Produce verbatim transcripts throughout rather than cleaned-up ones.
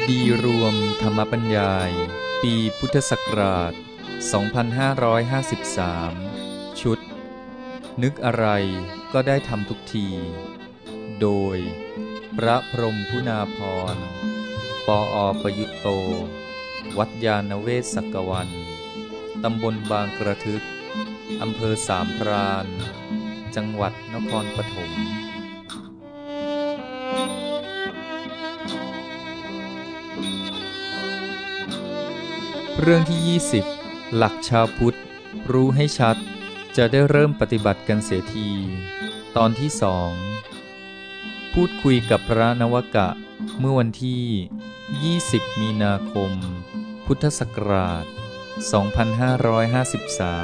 ดีรวมธรรมบรรยายปีพุทธศักราช สองพันห้าร้อยห้าสิบสาม ชุดนึกอะไรก็ได้ทำทุกที โดยพระพรหมคุณาภรณ์ ปออประยุตโต วัดยาณเวศกกวัน ตำบลบางกระทึก อำเภอสามพราน จังหวัดนครปฐมเรื่องที่ ยี่สิบ หลักชาวพุทธรู้ให้ชัดจะได้เริ่มปฏิบัติกันเสียทีตอนที่สองพูดคุยกับพระนวกะเมื่อวันที่ ยี่สิบ มีนาคม พุทธศักราช สองพันห้าร้อยห้าสิบสาม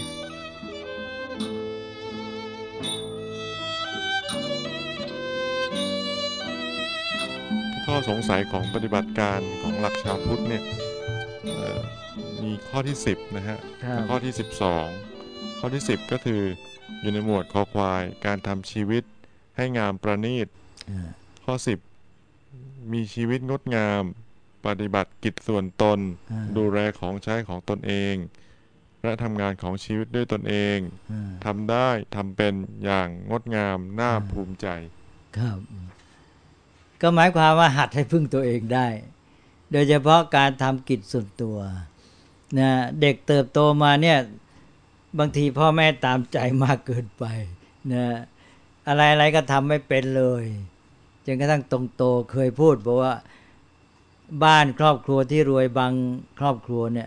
ข้อสงสัยของปฏิบัติการของหลักชาวพุทธเนี่ยมีข้อที่สิบนะฮะและข้อที่สิบสองข้อที่สิบก็คืออยู่ในหมวดคอควายการทำชีวิตให้งามประณีตข้อสิบมีชีวิตงดงามปฏิบัติกิจส่วนตนดูแลของใช้ของตนเองและทำงานของชีวิตด้วยตนเองทำได้ทำเป็นอย่างงดงามน่าภูมิใจครับก็หมายความว่าหัดให้พึ่งตัวเองได้โดยเฉพาะการทำกิจส่วนตัวนะเด็กเติบโตมาเนี่ยบางทีพ่อแม่ตามใจมากเกินไปนะอะไรๆก็ทำไม่เป็นเลยจนกระทั่งตรงโตเคยพูดบอกว่าบ้านครอบครัวที่รวยบางครอบครัวเนี่ย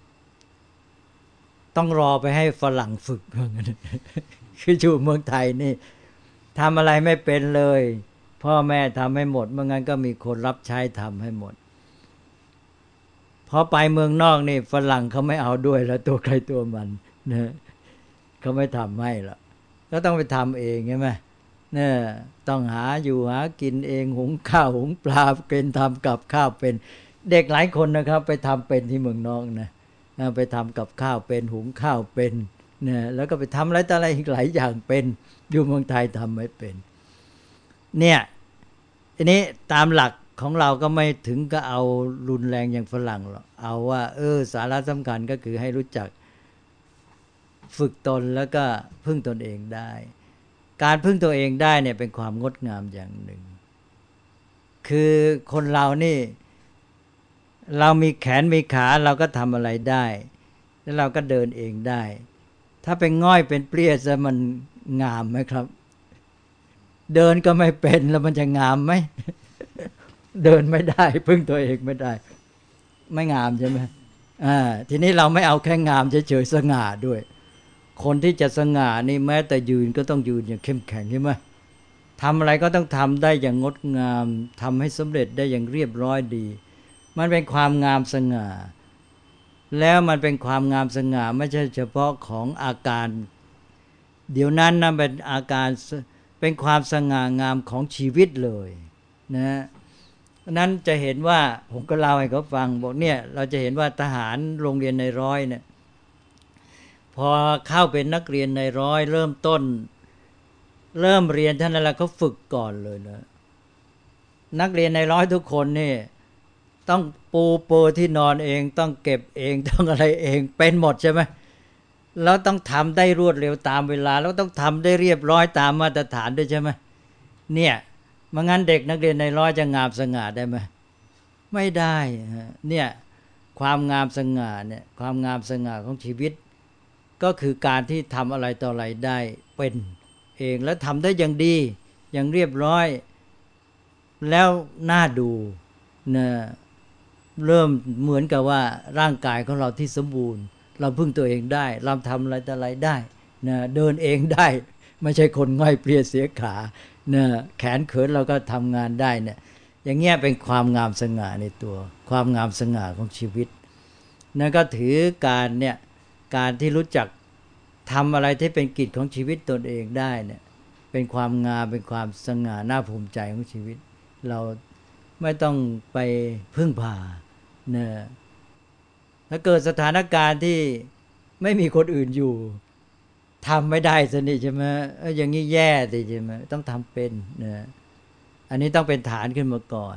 ต้องรอไปให้ฝรั่งฝึกเหมือนกันคืออยู่เมืองไทยนี่ทำอะไรไม่เป็นเลยพ่อแม่ทำให้หมดเมื่องั้นก็มีคนรับใช้ทำให้หมดพอไปเมืองนอกนี่ฝรั่งเขาไม่เอาด้วยแล้วตัวใครตัวมันนะเขาไม่ทำให้หรอกก็ต้องไปทำเองใช่ไหมเนี่ยต้องหาอยู่หากินเองหุงข้าวหุงปลาเป็นทำกับข้าวเป็นเด็กหลายคนนะครับไปทำเป็นที่เมืองนอกนะไปทำกับข้าวเป็นหุงข้าวเป็นเนี่ยแล้วก็ไปทำอะไรต่ออะไรอีกหลายอย่างเป็นอยู่เมืองไทยทำไม่เป็นเนี่ยทีนี้ตามหลักของเราก็ไม่ถึงก็เอารุนแรงอย่างฝรั่งหรอกเอาว่าเออสาระสำคัญก็คือให้รู้จักฝึกตนแล้วก็พึ่งตนเองได้การพึ่งตัวเองได้เนี่ยเป็นความงดงามอย่างหนึ่งคือคนเรานี่เรามีแขนมีขาเราก็ทำอะไรได้แล้วเราก็เดินเองได้ถ้าเป็นง่อยเป็นเปรี้ยซะมันงามไหมครับเดินก็ไม่เป็นแล้วมันจะงามไหมเดินไม่ได้พึ่งตัวเองไม่ได้ไม่งามใช่ไหมอ่าทีนี้เราไม่เอาแค่งามเฉยๆสง่าด้วยคนที่จะสง่านี่แม้แต่ยืนก็ต้องยืนอย่างเข้มแข็งใช่ไหมทำอะไรก็ต้องทำได้อย่างงดงามทำให้สำเร็จได้อย่างเรียบร้อยดีมันเป็นความงามสง่าแล้วมันเป็นความงามสง่าไม่ใช่เฉพาะของอาการเดี๋ยวนั้นนะเป็นอาการเป็นความสง่างามของชีวิตเลยนะนั้นจะเห็นว่าผมก็เล่าให้เขาฟังบอกเนี่ยเราจะเห็นว่าทหารโรงเรียนในร้อยเนี่ยพอเข้าเป็นนักเรียนในร้อยเริ่มต้นเริ่มเรียนท่านนั้นแล้วเขาฝึกก่อนเลยนะนักเรียนในร้อยทุกคนนี่ต้องปูโปที่นอนเองต้องเก็บเองต้องอะไรเองเป็นหมดใช่ไหมแล้วต้องทำได้รวดเร็วตามเวลาแล้วต้องทำได้เรียบร้อยตามมาตรฐานด้วยใช่ไหมเนี่ยไม่งั้นเด็กนักเรียนในร้อยจะงามสง่าได้ไหมไม่ได้เนี่ยความงามสง่าเนี่ยความงามสง่าของชีวิตก็คือการที่ทำอะไรต่ออะไรได้เป็นเองแล้วทำได้อย่างดีอย่างเรียบร้อยแล้วน่าดูนะเริ่มเหมือนกับว่าร่างกายของเราที่สมบูรณ์เราพึ่งตัวเองได้เราทำอะไรต่ออะไรได้นะเดินเองได้ไม่ใช่คนง่อยเปลี่ยเสียขาเนี่ยแขนเขินเราก็ทำงานได้เนี่ยอย่างเงี้ยเป็นความงามสง่าในตัวความงามสง่าของชีวิตนั่นก็ถือการเนี่ยการที่รู้จักทำอะไรที่เป็นกิจของชีวิตตนเองได้เนี่ยเป็นความงามเป็นความสง่าน่าภูมิใจของชีวิตเราไม่ต้องไปพึ่งพาเนี่ยถ้าเกิดสถานการณ์ที่ไม่มีคนอื่นอยู่ทำไม่ได้สนิทใช่ไหมอย่างนี้แย่สิใช่ไหมต้องทำเป็นนะอันนี้ต้องเป็นฐานขึ้นมาก่อน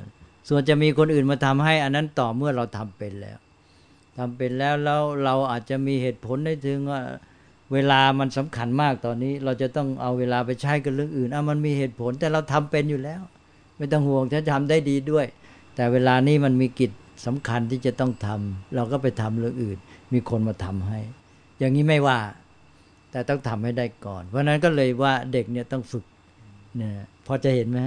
ส่วนจะมีคนอื่นมาทำให้อันนั้นต่อเมื่อเราทำเป็นแล้วทำเป็นแล้วแล้วเราอาจจะมีเหตุผลได้ถึงว่าเวลามันสำคัญมากตอนนี้เราจะต้องเอาเวลาไปใช้กับเรื่องอื่นอ่ะมันมีเหตุผลแต่เราทำเป็นอยู่แล้วไม่ต้องห่วงฉันทำได้ดีด้วยแต่เวลานี้มันมีกิจสำคัญที่จะต้องทำเราก็ไปทำเรื่องอื่นมีคนมาทำให้อย่างนี้ไม่ว่าแต่ต้องทำให้ได้ก่อนเพราะนั้นก็เลยว่าเด็กเนี่ยต้องฝึกเนี่ยพอจะเห็นไหม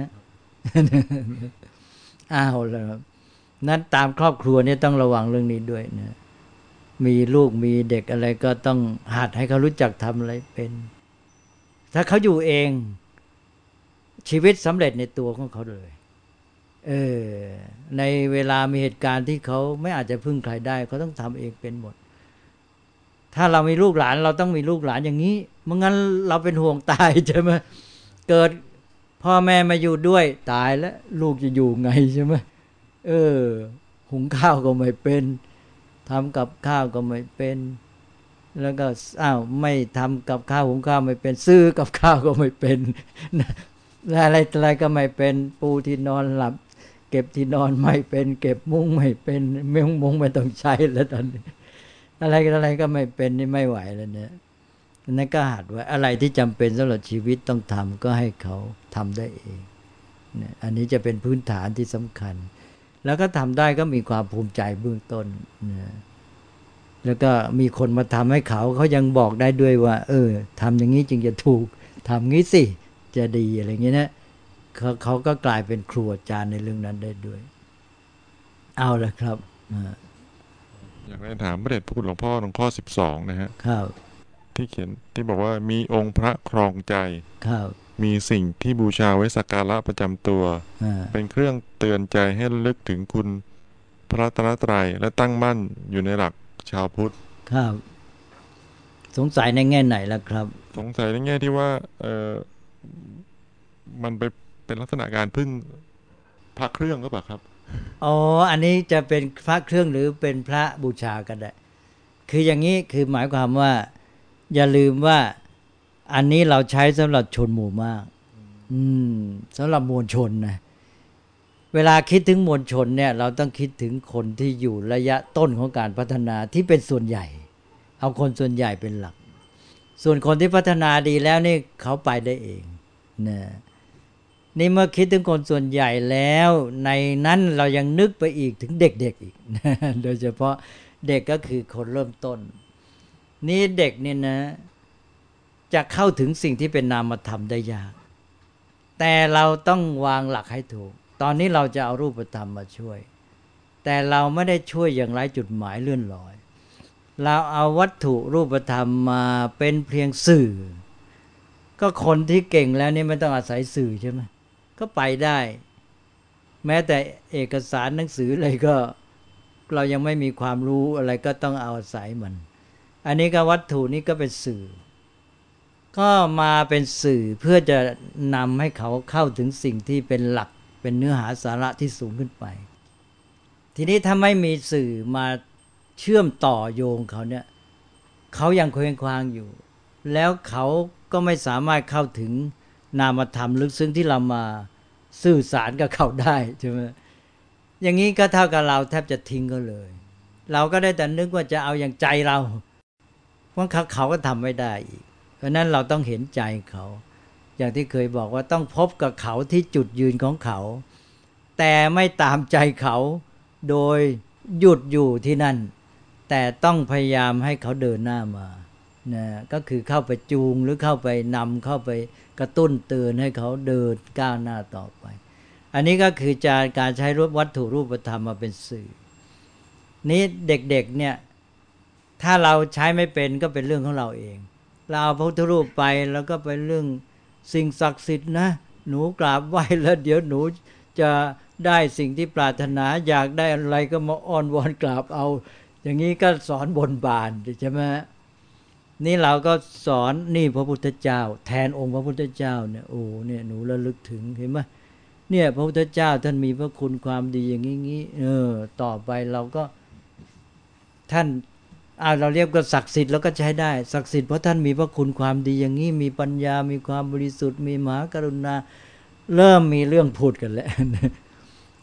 อ้าวแล้วนั้นตามครอบครัวเนี่ยต้องระวังเรื่องนี้ด้วยนะมีลูกมีเด็กอะไรก็ต้องหัดให้เขารู้จักทำอะไรเป็นถ้าเขาอยู่เองชีวิตสำเร็จในตัวของเขาเลยเออในเวลามีเหตุการณ์ที่เขาไม่อาจจะพึ่งใครได้เขาต้องทำเองเป็นหมดถ้าเรามีลูกหลานเราต้องมีลูกหลานอย่างนี้ไม่งั้นเราเป็นห่วงตายใช่ไหมเกิดพ่อแม่มาอยู่ด้วยตายแล้วลูกจะอยู่ไงใช่ไหมเออหุงข้าวก็ไม่เป็นทำกับข้าวก็ไม่เป็นแล้วก็อ้าวไม่ทำกับข้าวหุงข้าวไม่เป็นซื้อกับข้าวก็ไม่เป็นอะไรอะไรก็ไม่เป็นปูที่นอนหลับเก็บที่นอนไม่เป็นเก็บมุ้งไม่เป็นมุ้งมุ้งไม่ต้องใช้แล้วตอนนี้อะไรอะไรก็ไม่เป็นนี่ไม่ไหวแล้วเนี่ยนั่นก็หัดไว้อะไรที่จำเป็นสำหรับชีวิตต้องทำก็ให้เขาทำได้เองเนี่ยอันนี้จะเป็นพื้นฐานที่สำคัญแล้วก็ทำได้ก็มีความภูมิใจเบื้องต้นนะแล้วก็มีคนมาทำให้เขาเขายังบอกได้ด้วยว่าเออทำอย่างนี้จึงจะถูกทำงี้สิจะดีอะไรเงี้ยนะเขาเขาก็กลายเป็นครูอาจารย์ในเรื่องนั้นได้ด้วยเอาละครับอยากได้ถามพระเดชพระคุณหลวงพ่อตรงข้อสิบสองนะฮะครับที่เขียนที่บอกว่ามีองค์พระครองใจครับมีสิ่งที่บูชาไว้สักการะประจำตัวเป็นเครื่องเตือนใจให้ระลึกถึงคุณพระรัตนตรัยและตั้งมั่นอยู่ในหลักชาวพุทธครับสงสัยในแง่ไหนล่ะครับสงสัยในแง่ที่ว่าเออมันไปเป็นลักษณะการพึ่งพระเครื่องหรือเปล่าครับอ๋ออันนี้จะเป็นพระเครื่องหรือเป็นพระบูชาก็ได้คืออย่างนี้คือหมายความว่าอย่าลืมว่าอันนี้เราใช้สำหรับชนหมู่มากอืมสำหรับมวลชนนะเวลาคิดถึงมวลชนเนี่ยเราต้องคิดถึงคนที่อยู่ระยะต้นของการพัฒนาที่เป็นส่วนใหญ่เอาคนส่วนใหญ่เป็นหลักส่วนคนที่พัฒนาดีแล้วนี่เขาไปได้เองนะนี่เมื่อคิดถึงคนส่วนใหญ่แล้วในนั้นเรายังนึกไปอีกถึงเด็กๆ อีกนะโดยเฉพาะเด็กก็คือคนเริ่มต้นนี่เด็กเนี่ยนะจะเข้าถึงสิ่งที่เป็นนามธรรมได้ยากแต่เราต้องวางหลักให้ถูกตอนนี้เราจะเอารูปธรรมมาช่วยแต่เราไม่ได้ช่วยอย่างไร้จุดหมายเลื่อนลอยเราเอาวัตถุรูปธรรมมาเป็นเพียงสื่อก็คนที่เก่งแล้วนี่ไม่ต้องอาศัยสื่อใช่ไหมก็ไปได้แม้แต่เอกสารหนังสืออะไรก็เรายังไม่มีความรู้อะไรก็ต้องเอาอาศัยมันอันนี้ก็วัตถุนี้ก็เป็นสื่อก็มาเป็นสื่อเพื่อจะนำให้เขาเข้าถึงสิ่งที่เป็นหลักเป็นเนื้อหาสาระที่สูงขึ้นไปทีนี้ถ้าไม่มีสื่อมาเชื่อมต่อโยงเขาเนี่ยเขายังเคว้งคว้างอยู่แล้วเขาก็ไม่สามารถเข้าถึงนามธรรมลึกซึ้งที่เรามาสื่อสารกับเขาได้ใช่ไหมอย่างนี้ก็เท่ากับเราแทบจะทิ้งเขาเลยเราก็ได้แต่นึกว่าจะเอาอย่างใจเราเพราะเขาเขาก็ทำไม่ได้อีกเพราะนั้นเราต้องเห็นใจเขาอย่างที่เคยบอกว่าต้องพบกับเขาที่จุดยืนของเขาแต่ไม่ตามใจเขาโดยหยุดอยู่ที่นั่นแต่ต้องพยายามให้เขาเดินหน้ามานะก็คือเข้าไปจูงหรือเข้าไปนำเข้าไปกระตุ้นเตือนให้เขาเดินก้าวหน้าต่อไปอันนี้ก็คือจากการใช้รูปวัตถุรูปธรรมมาเป็นสื่อนี้เด็กๆเนี่ยถ้าเราใช้ไม่เป็นก็เป็นเรื่องของเราเองเราเอาพระพุทธรูปไปแล้วก็ไปเรื่องสิ่งศักดิ์สิทธิ์นะหนูกราบไหว้แล้วเดี๋ยวหนูจะได้สิ่งที่ปรารถนาอยากได้อะไรก็มาอ้อนวอนกราบเอาอย่างนี้ก็สอนบนบานใช่ไหมนี่เราก็สอนนี่พระพุทธเจ้าแทนองค์พระพุทธเจ้าเนี่ยโอ้เนี่ยหนูระลึกถึงเห็นไหมเนี่ยพระพุทธเจ้าท่านมีพระคุณความดีอย่างนี้เออต่อไปเราก็ท่านอ่าเราเรียกว่าศักดิ์สิทธิ์แล้วก็ใช้ได้ศักดิ์สิทธิ์เพราะท่านมีพระคุณความดีอย่างนี้มีปัญญามีความบริสุทธิ์มีมหากรุณาเริ่มมีเรื่องพูดกันแล้ว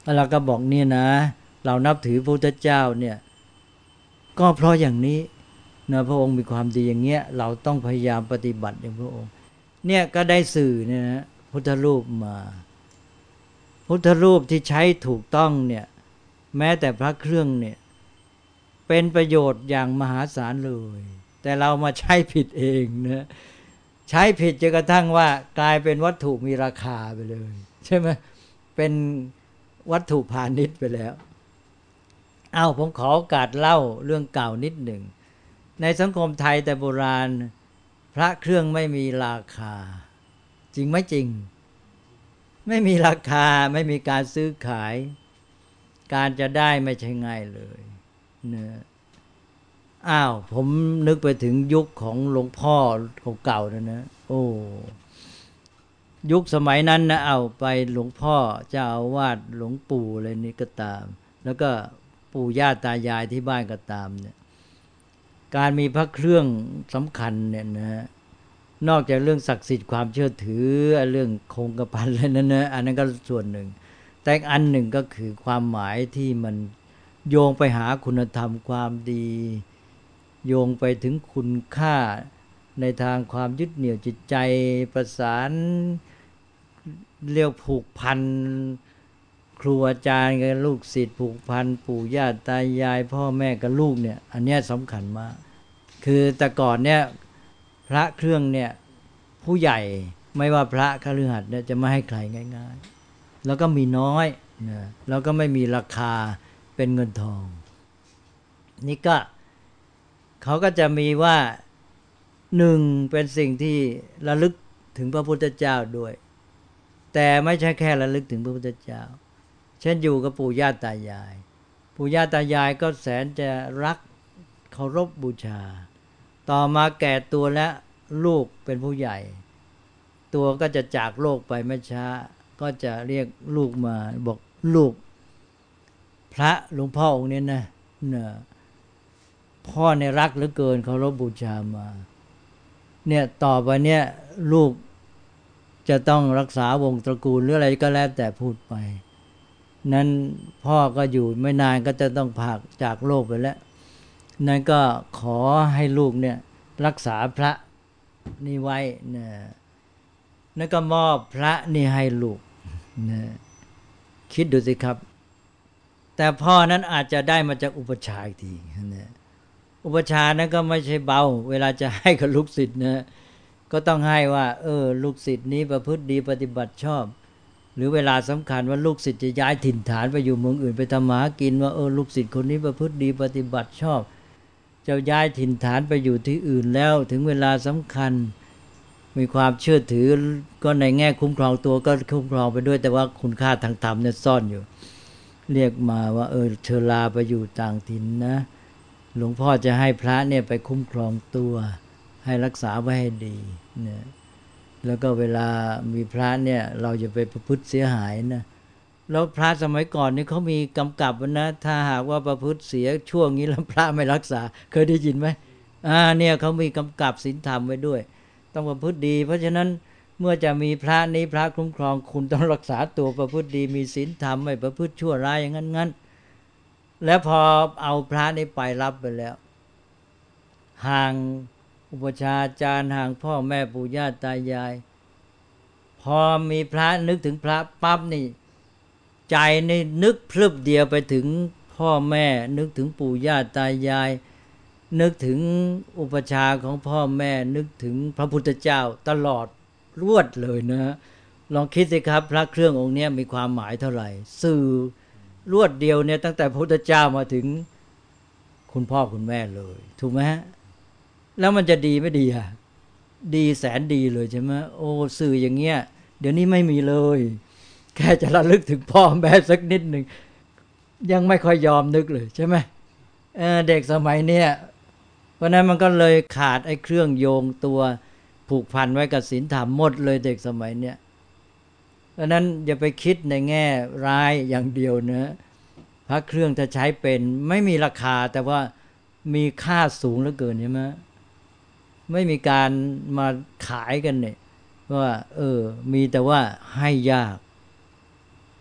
เราก็บอกเนี่ยนะเรานับถือพระพุทธเจ้าเนี่ยก็เพราะอย่างนี้นะพระองค์มีความดีอย่างเงี้ยเราต้องพยายามปฏิบัติอย่างพระองค์เนี่ยก็ได้สื่อเนี่ยนะพุทธรูปมาพุทธรูปที่ใช้ถูกต้องเนี่ยแม้แต่พระเครื่องเนี่ยเป็นประโยชน์อย่างมหาศาลเลยแต่เรามาใช้ผิดเองนะใช้ผิดจนกระทั่งว่ากลายเป็นวัตถุมีราคาไปเลยใช่ไหมเป็นวัตถุพาณิชย์ไปแล้วเอ้าผมขอโอกาสเล่าเรื่องเก่านิดหนึ่งในสังคมไทยแต่โบราณพระเครื่องไม่มีราคาจริงไหมจริงไม่มีราคาไม่มีการซื้อขายการจะได้ไม่ใช่ง่ายเลยเนอะอ้าวผมนึกไปถึงยุคของหลวงพ่อเก่าๆนะนะโอ้ยุคสมัยนั้นนะเอาไปหลวงพ่อเจ้าอาวาสหลวงปู่อะไรนี่ก็ตามแล้วก็ปู่ย่าตายายที่บ้านก็ตามเนี่ยการมีพระเครื่องสำคัญเนี่ยนะนอกจากเรื่องศักดิ์สิทธิ์ความเชื่อถือเรื่องคงกระพันอะไรนั้นนะอันนั้นก็ส่วนหนึ่งแต่อีกอันหนึ่งก็คือความหมายที่มันโยงไปหาคุณธรรมความดีโยงไปถึงคุณค่าในทางความยึดเหนี่ยวจิตใจประสานเรียกผูกพันครูอาจารย์กับลูกศิษย์ผูกพันปู่ย่าตายายพ่อแม่กับลูกเนี่ยอันนี้สำคัญมากคือแต่ก่อนเนี่ยพระเครื่องเนี่ยผู้ใหญ่ไม่ว่าพระคฤหัสถ์เนี่ยจะไม่ให้ใครง่ายๆแล้วก็มีน้อยนะแล้วก็ไม่มีราคาเป็นเงินทองนี่ก็เขาก็จะมีว่าหนึ่งเป็นสิ่งที่ระลึกถึงพระพุทธเจ้าด้วยแต่ไม่ใช่แค่ระลึกถึงพระพุทธเจ้าเช่นอยู่กับปู่ย่าตายายปู่ย่าตายายก็แสนจะรักเคารพบูชาต่อมาแก่ตัวและลูกเป็นผู้ใหญ่ตัวก็จะจากโลกไปไม่ช้าก็จะเรียกลูกมาบอกลูกพระหลวงพ่อองค์นี้นะเนี่ยพ่อเนี่ยรักเหลือเกินเคารพบูชามาเนี่ยต่อไปเนี่ยลูกจะต้องรักษาวงตระกูลหรืออะไรก็แล้วแต่พูดไปนั้นพ่อก็อยู่ไม่นานก็จะต้องพากจากโลกไปแล้วนั้นก็ขอให้ลูกเนี่ยรักษาพระนี่ไว้นะนั่นก็มอบพระนี่ให้ลูกนะคิดดูสิครับแต่พ่อนั้นอาจจะได้มาจากอุปชาอีกทีนะอุปชานั้นก็ไม่ใช่เบาเวลาจะให้กับลูกศิษย์นะก็ต้องให้ว่าเออลูกศิษย์นี้ประพฤติดีปฏิบัติชอบหรือเวลาสำคัญว่าลูกศิษย์จะย้ายถิ่นฐานไปอยู่เมืองอื่นไปทำมาหากินว่าเออลูกศิษย์คนนี้ประพฤติดีปฏิบัติชอบจะย้ายถิ่นฐานไปอยู่ที่อื่นแล้วถึงเวลาสำคัญมีความเชื่อถือก็ในแง่คุ้มครองตัวก็คุ้มครองไปด้วยแต่ว่าคุณค่าทางธรรมเนี่ยซ่อนอยู่เรียกมาว่าเออเธอลาไปอยู่ต่างถิ่นนะหลวงพ่อจะให้พระเนี่ยไปคุ้มครองตัวให้รักษาไว้ให้ดีเนี่ยแล้วก็เวลามีพระเนี่ยเราจะไปประพฤติเสียหายนะแล้วพระสมัยก่อนนี่เขามีกำกับนะถ้าหากว่าประพฤติเสียช่วงนี้แล้วพระไม่รักษาเคยได้ยินไหมอ่าเนี่ยเขามีกำกับศีลธรรมไว้ด้วยต้องประพฤติดีเพราะฉะนั้นเมื่อจะมีพระนี้พระคุ้มครองคุณต้องรักษาตัวประพฤติดีมีศีลธรรมไม่ประพฤติชั่วร้ายอย่างนั้นงั้นแล้วพอเอาพระนี้ไปรับไปแล้วห่างอุปชาจารย์ห่างพ่อแม่ปู่ย่าตายายพอมีพระนึกถึงพระปั๊บนี่ใจนี่นึกพลึบเดียวไปถึงพ่อแม่นึกถึงปู่ย่าตายายนึกถึงอุปชาของพ่อแม่นึกถึงพระพุทธเจ้าตลอดรวดเลยนะลองคิดสิครับพระเครื่ององค์นี้มีความหมายเท่าไหร่สื่อรวดเดียวเนี่ยตั้งแต่พระพุทธเจ้ามาถึงคุณพ่อคุณแม่เลยถูกไหมฮะแล้วมันจะดีไม่ดีอ่ะดีแสนดีเลยใช่ไหมโอ้สื่ออย่างเงี้ยเดี๋ยวนี้ไม่มีเลยแค่จะระลึกถึงพ่อแม่สักนิดหนึ่งยังไม่ค่อยยอมนึกเลยใช่ไหมเออเด็กสมัยเนี้ยเพราะนั้นมันก็เลยขาดไอ้เครื่องโยงตัวผูกพันไว้กับศีลธรรมหมดเลยเด็กสมัยเนี้ยเพราะนั้นอย่าไปคิดในแง่ร้ายอย่างเดียวนะพระเครื่องถ้าใช้เป็นไม่มีราคาแต่ว่ามีค่าสูงเหลือเกินใช่ไหมไม่มีการมาขายกันเนี่ยว่าเออมีแต่ว่าให้ยาก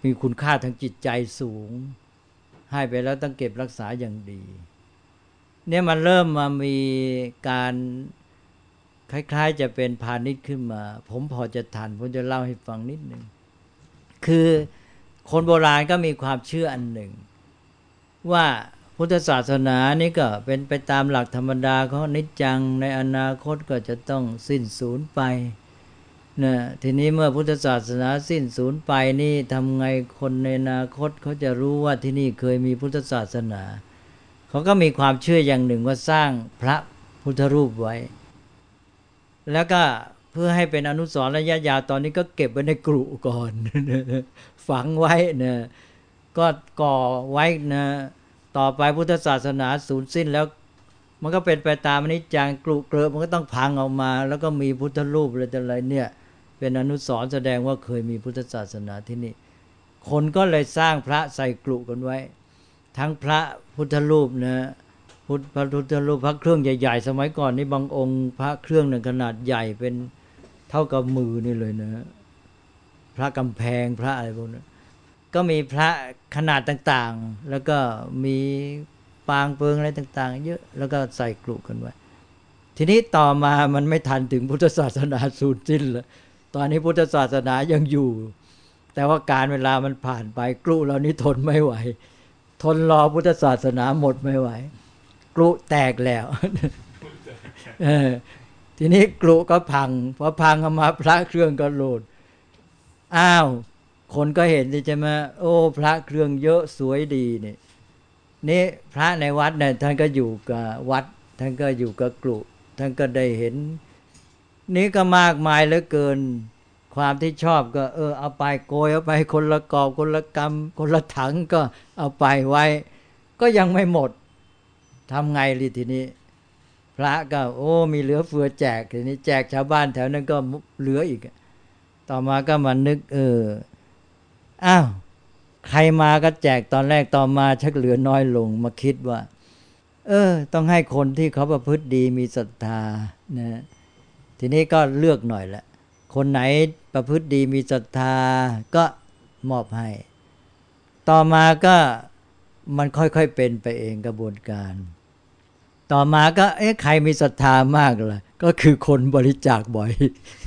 มีคุณค่าทางจิตใจสูงให้ไปแล้วต้องเก็บรักษาอย่างดีเนี่ยมันเริ่มมามีการคล้ายๆจะเป็นพาณิชย์ขึ้นมาผมพอจะทันผมจะเล่าให้ฟังนิดนึงคือคนโบราณก็มีความเชื่ออันหนึ่งว่าพุทธศาสนานี่ก็เป็นไปตามหลักธรรมดาของอนิจจังในอนาคตก็จะต้องสิ้นสูญไปนะทีนี้เมื่อพุทธศาสนาสิ้นสูญไปนี่ทำไงคนในอนาคตเขาจะรู้ว่าที่นี่เคยมีพุทธศาสนาเขาก็มีความเชื่ออย่างหนึ่งว่าสร้างพระพุทธรูปไว้แล้วก็เพื่อให้เป็นอนุสรณ์ระยะยาวตอนนี้ก็เก็บไว้ในกรุก่อน ฝังไว้นะก็ก่อไว้นะต่อไปพุทธศาสนาสูญสิ้นแล้วมันก็เป็นไปตามอนิจจังกรุเกลือมันก็ต้องพังออกมาแล้วก็มีพุทธรูปอะไรต่ออะไรเนี่ยเป็นอนุสรณ์แสดงว่าเคยมีพุทธศาสนาที่นี่คนก็เลยสร้างพระใส่กรุกันไว้ทั้งพระพุทธรูปนะพุทธพระพุทธรูปพระเครื่องใหญ่ๆสมัยก่อนนี่บางองค์พระเครื่องหนึ่งขนาดใหญ่เป็นเท่ากับมือนี่เลยนะพระกำแพงพระอะไรพวกนั้นก็มีพระขนาดต่างๆแล้วก็มีปางเปิงอะไรต่างๆเยอะแล้วก็ใส่กรุกันไว้ทีนี้ต่อมามันไม่ทันถึงพุทธศาสนาสูญสิ้นแล้วตอนนี้พุทธศาสนายังอยู่แต่ว่าการเวลามันผ่านไปกรุเหล่านี้ทนไม่ไหวทนรอพุทธศาสนาหมดไม่ไหวกรุแตกแล้วเออทีนี้กรุก็พังพอพังออกมาพระเครื่องก็โหลดอ้าวคนก็เห็นใช่ไหมโอ้พระเครื่องเยอะสวยดีนี่นี่พระในวัดเนี่ยท่านก็อยู่กับวัดท่านก็อยู่กับกรุท่านก็ได้เห็นนี่ก็มากมายเหลือเกินความที่ชอบก็เออเอาไปโกยเอาไปคนละกอบคนละกำคนละถังก็เอาไปไว้ก็ยังไม่หมดทำไงล่ะทีนี้พระก็โอ้มีเหลือเฟือแจกทีนี้แจกชาวบ้านแถวนั้นก็เหลืออีกต่อมาก็มานึกเอออ้าวใครมาก็แจกตอนแรกต่อมาชักเหลือน้อยลงมาคิดว่าเออต้องให้คนที่เขาประพฤติดีมีศรัทธานะทีนี้ก็เลือกหน่อยละคนไหนประพฤติดีมีศรัทธาก็มอบให้ต่อมาก็มันค่อยๆเป็นไปเองกระบวนการต่อมาก็เอ๊ะใครมีศรัทธามากล่ะก็คือคนบริจาคบ่อย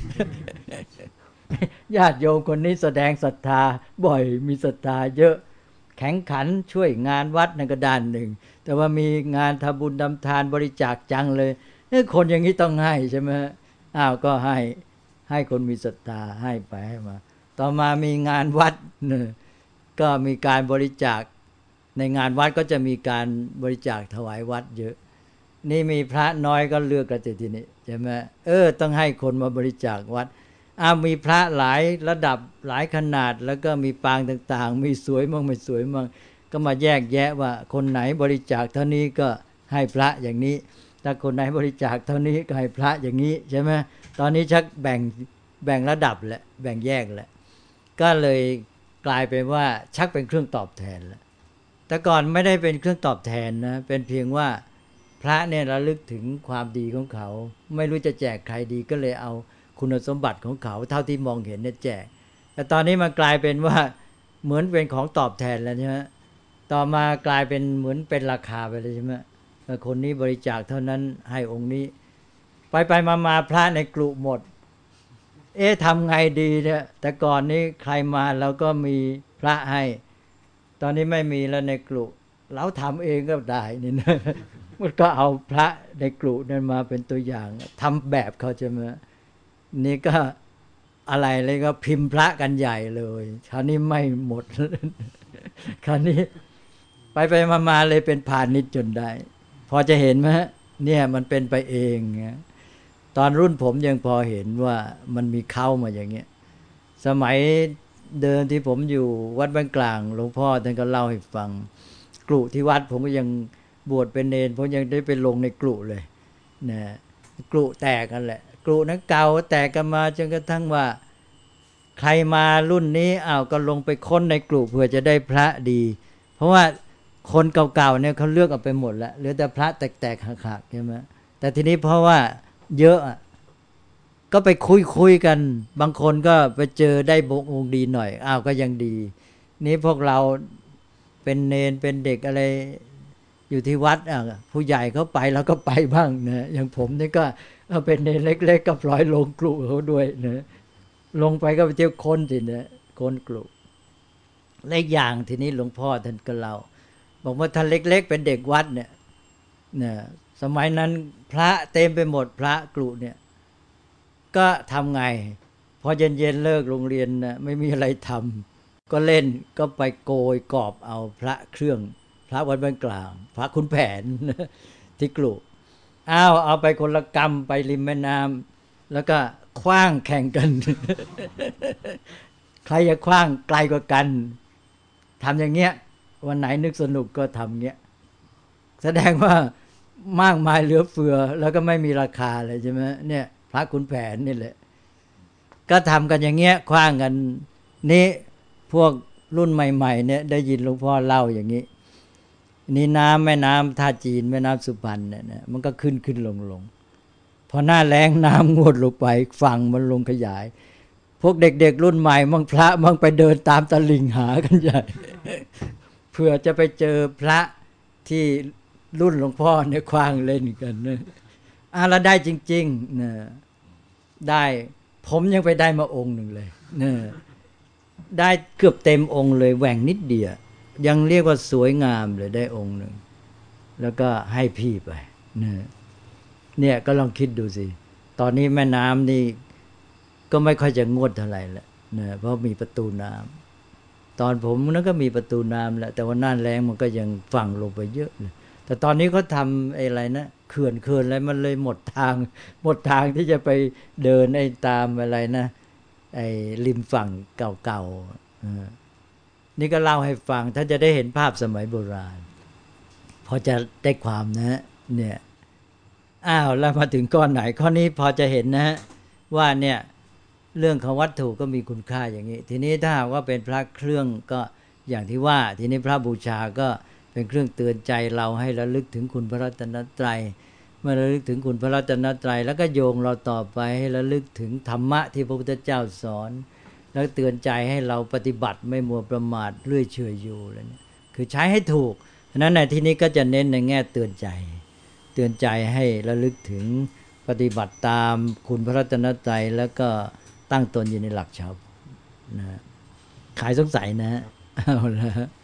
ญาติโยมคนนี้แสดงศรัทธาบ่อยมีศรัทธาเยอะแข็งขันช่วยงานวัดนั่นก็ด้านหนึ่งแต่ว่ามีงานทำบุญทำทานบริจาคจังเลยนี่คนอย่างนี้ต้องให้ใช่ไหมอ้าวก็ให้ให้คนมีศรัทธาให้ไปให้มาต่อมามีงานวัดเนี่ยก็มีการบริจาคในงานวัดก็จะมีการบริจาคถวายวัดเยอะนี่มีพระน้อยก็เลือกกันทีนี้ใช่ไหมเออต้องให้คนมาบริจาควัดอ้ามีพระหลายระดับหลายขนาดแล้วก็มีปางต่างๆมีสวยมั่งไม่สวยมั่งก็มาแยกแยะว่าคนไหนบริจาคเท่านี้ก็ให้พระอย่างนี้ถ้าคนไหนบริจาคเท่านี้ก็ให้พระอย่างนี้ใช่ไหมตอนนี้ชักแบ่งแบ่งระดับแหละแบ่งแยกแหละก็เลยกลายเป็นว่าชักเป็นเครื่องตอบแทนแล้วแต่ก่อนไม่ได้เป็นเครื่องตอบแทนนะเป็นเพียงว่าพระเนี่ยระลึกถึงความดีของเขาไม่รู้จะแจกใครดีก็เลยเอาคุณสมบัติของเขาเท่าที่มองเห็นเนี่ยแจกแต่ตอนนี้มันกลายเป็นว่าเหมือนเป็นของตอบแทนแล้วใช่ไหมต่อมากลายเป็นเหมือนเป็นราคาไปเลยใช่ไหมคนนี้บริจาคเท่านั้นให้องค์นี้ไปไปมามาพระในกลุ่มหมดเอ๊ะทำไงดีเนี่ยแต่ก่อนนี้ใครมาเราก็มีพระให้ตอนนี้ไม่มีแล้วในกลุ่มเราทำเองก็ได้นี่นะมันก็เอาพระในกลุ่มนั้นมาเป็นตัวอย่างทำแบบเขาจะมานี่ก็อะไรเลยก็พิมพ์พระกันใหญ่เลยคราวนี้ไม่หมดคราวนี้ไปไปมาๆเลยเป็นพาณิชย์จนได้พอจะเห็นไหมเนี่ยมันเป็นไปเองตอนรุ่นผมยังพอเห็นว่ามันมีเข้ามาอย่างเงี้ยสมัยเดินที่ผมอยู่วัดบ้านกลางหลวงพ่อท่านก็เล่าให้ฟังกลุ่ที่วัดผมก็ยังบวชเป็นเนรผมยังได้ไปลงในกลุ่เลยนะกลุ่แตกกันแหละกลุ่นั้นเก่าแตกกันมาจนกระทั่งว่าใครมารุ่นนี้อ้าวก็ลงไปค้นในกลุ่เพื่อจะได้พระดีเพราะว่าคนเก่าๆเนี่ยเขาเลือกเอาไปหมดแล้วเหลือแต่พระแตกๆหักๆใช่ไหมแต่ทีนี้เพราะว่าเยอะก็ไปคุยคุยกันบางคนก็ไปเจอได้บงองค์ดีหน่อยอ้าวก็ยังดีนี้พวกเราเป็นเนนเป็นเด็กอะไรอยู่ที่วัดอ่ะผู้ใหญ่เขาไปเราก็ไปบ้างนะอย่างผมนี่ก็เอาเป็นเนนเล็กๆก็ปล่อยลงกลุ่เขาด้วยนะลงไปก็ไปเที่ยวค้นสินะค้นกลุ่และอีกอย่างทีนี้หลวงพ่อท่านก็เล่าบอกว่าท่านเล็กๆเป็นเด็กวัดเนี่ยนะสมัยนั้นพระเต็มไปหมดพระกลุ่เนี่ยก็ทำไงพอเย็นๆเลิกโรงเรียนนะไม่มีอะไรทำก็เล่นก็ไปโกยกอบเอาพระเครื่องพระวัดบ้านกลางพระขุนแผนที่กลุ่อ้าวเอาไปคนละกำไปริมแม่น้ำแล้วก็ขว้างแข่งกัน ใครจะขว้างไกลกว่ากันทำอย่างเงี้ยวันไหนนึกสนุกก็ทำเงี้ยแสดงว่ามากมายเหลือเฟือแล้วก็ไม่มีราคาเลยใช่ไหมเนี่ยพระขุนแผนนี่แหละก็ทำกันอย่างเงี้ยขว้างกันนี่พวกรุ่นใหม่ๆเนี่ยได้ยินหลวงพ่อเล่าอย่างนี้นี่น้ำแม่น้ำท่าจีนแม่น้ำสุพรรณเนี่ยมันก็ขึ้นขึ้นลงลงพอหน้าแล้งน้ำงวดลงไปฝั่งมันลงขยายพวกเด็กๆรุ่นใหม่มั่งพระมั่งไปเดินตามตลิ่งหากันใหญ่ เพื่อจะไปเจอพระที่รุ่นหลวงพ่อเนี่ยคว้างเล่นกันนะอ่ะแล้วได้จริงๆนะได้ผมยังไปได้มาองค์หนึ่งเลยนะได้เกือบเต็มองค์เลยแหว่งนิดเดียวยังเรียกว่าสวยงามเลยได้องค์หนึ่งแล้วก็ให้พี่ไปนะเนี่ยก็ลองคิดดูสิตอนนี้แม่น้ำนี่ก็ไม่ค่อยจะงวดเท่าไหร่แล้วนะเพราะมีประตูน้ำตอนผมนั้นก็มีประตูน้ำแหละแต่ว่าหน้าแรงมันก็ยังฝั่งลงไปเยอะเลยแต่ตอนนี้เขาทำอะไรนะเขื่อนเขื่อนอะไรมันเลยหมดทางหมดทางที่จะไปเดินไอ้ตามอะไรนะไอ้ริมฝั่งเก่าๆนี่ก็เล่าให้ฟังท่านจะได้เห็นภาพสมัยโบราณพอจะได้ความนะเนี่ยอ้าวแล้วมาถึงก้อนไหนข้อนี้พอจะเห็นนะว่าเนี่ยเรื่องของวัตถุก็มีคุณค่าอย่างนี้ทีนี้ถ้าหากว่าเป็นพระเครื่องก็อย่างที่ว่าทีนี้พระบูชาก็เป็นเครื่องเตือนใจเราให้ระลึกถึงคุณพระรัตนตรัยเมื่อระลึกถึงคุณพระรัตนตรัยแล้วก็โยงเราต่อไปให้ระลึกถึงธรรมะที่พระพุทธเจ้าสอนแล้วเตือนใจให้เราปฏิบัติไม่มัวประมาทเรื่อยเฉยอยู่แล้วเนี่ยคือใช้ให้ถูกฉะนั้นในที่นี้ก็จะเน้นในแง่เตือนใจเตือนใจให้ระลึกถึงปฏิบัติตามคุณพระรัตนตรัยแล้วก็ตั้งตนอยู่ในหลักชาวนะขายสงสัยนะเอาละ